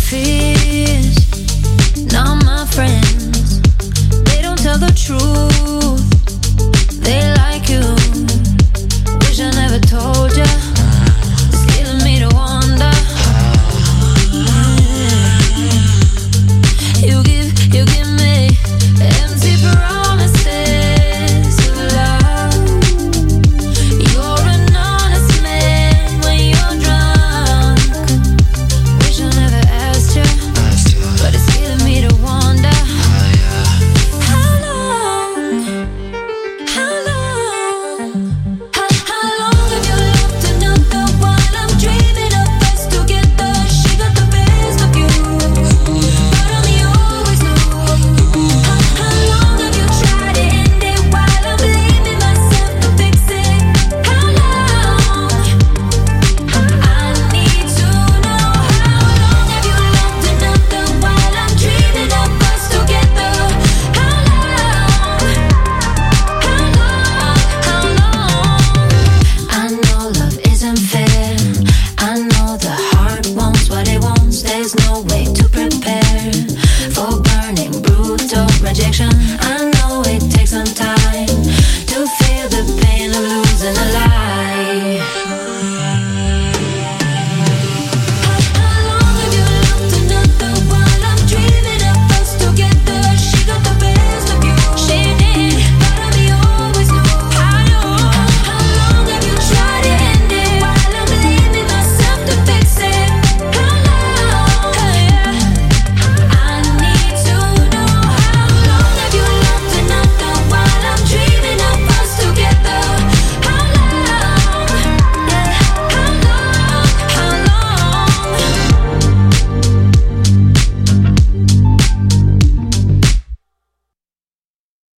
fears, not my friends. They don't tell the truth. They like you. Wish I never told ya. It's killing me to wonder. You give me empty promises of love. You're an honest man when you're drunk. Wish I never asked you, but it's killing me to wonder. How long have you loved another while I'm dreaming of us together? She got the best of you, but only you always know. How long have you tried to end it while I'm blaming myself to fix it? How long? I need to know. How long have you loved another while I'm dreaming of us together? How long? I know love isn't fair. I know the heart wants what it wants. There's no way to prepare for burning, brutal rejection. I know it takes some time to feel the pain of losing a life.